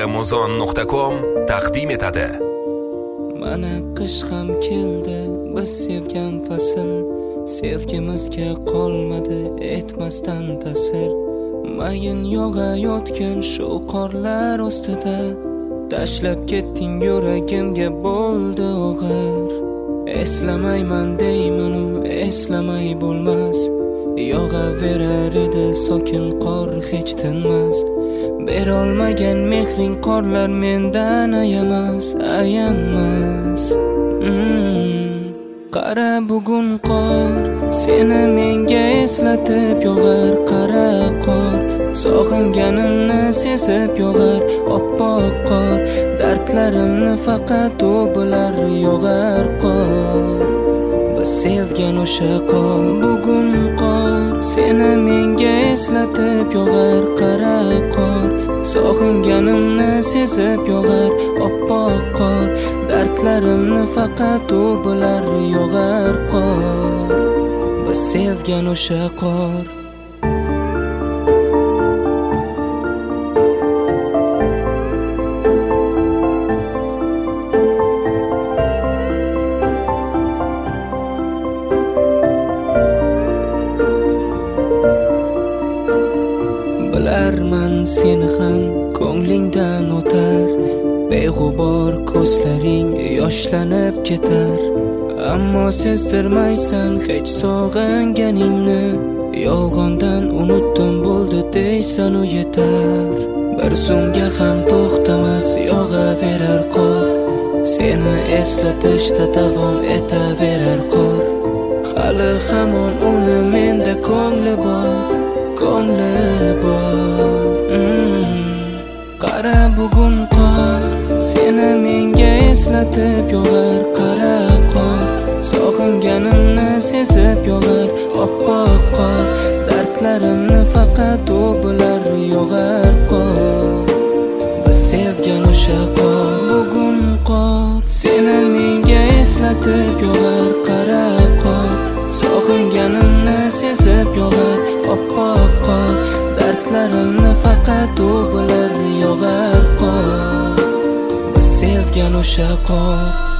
muzon.com taqdim etadi. Mana qish ham keldi, biz sevgan fasl, sevgimizga qolmadi etmasdan ta'sir. Mayin yog'ayotgan shu qorlar ostida, tashlab ketding yuragimga bo'ldi og'ir. Eslamayman deyman, eslamay bo'lmas, yog'averar edi sokin qor hech tinmas. Berolmagan mehring qorlar mendan ayamas. Qara bugun qor, seni menga eslatib yog'ar. Qara qor, sog'inganimni sezib yog'ar. Oppoq qor, dardlarimni faqat u bilar. Yog'ar qor, biz sevgan o'sha qor. Bugun qor, seni menga eslatib yog'ar. Qara qor, sog'inganimni sezib yog'ar. Oppoq qor, dardlarimni faqat u bilar. Yog'ar qor, biz sevgan o'sha qor. Bilarman seni ham ko'nglingdan o'tar, beg'ubor ko'zlaring yoshlanib ketar. Ammo sezdirmaysan hech sog'inganingni, yolg'ondan unutdim bo'ldi deysan u yetar. Bir zumga ham to'xtamas yog'averar qor, seni eslatishda davom etaverar qor. Hali hamon uni menda ko'ngli bor, ko'ngli bor. Qara bugun qor, seni menga eslatib yog'ar. Qara qor, sog'inganimni sezib yog'ar. Oppoq qor, dardlarimni faqat u bilar. Yog'ar qor, biz sevgan o'sha qor. Bugun qor, seni menga eslatib yog'ar. Qara qor, sog'inganimni sezib yog'ar. Oppoq qor, dardlarimni faqat u bilar. Yog'ar qor, biz sevgan o'sha qor.